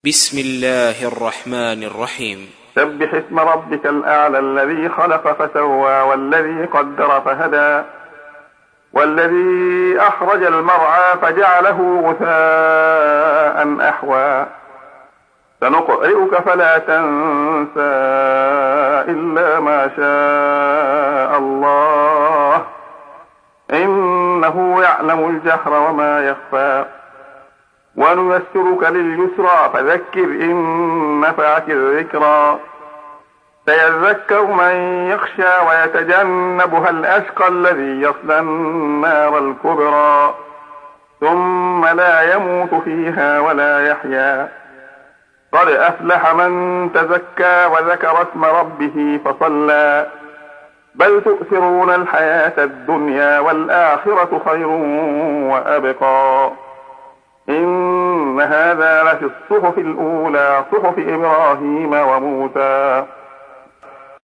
بسم الله الرحمن الرحيم. سبح اسم ربك الأعلى الذي خلق فسوى والذي قدر فهدى والذي أخرج المرعى فجعله غثاء أحوى سنقرئك فلا تنسى إلا ما شاء الله إنه يعلم الجهر وما يخفى ونيسرك لليسرى فذكر إن نفعت الذكرى سيذكر من يخشى ويتجنبها الأشقى الذي يصلى النار الكبرى ثم لا يموت فيها ولا يحيا قد أفلح من تزكى وذكر اسم ربه فصلى بل تؤثرون الحياة الدنيا والآخرة خير وأبقى إن هذا لفي الصحف الأولى صحف إبراهيم وموسى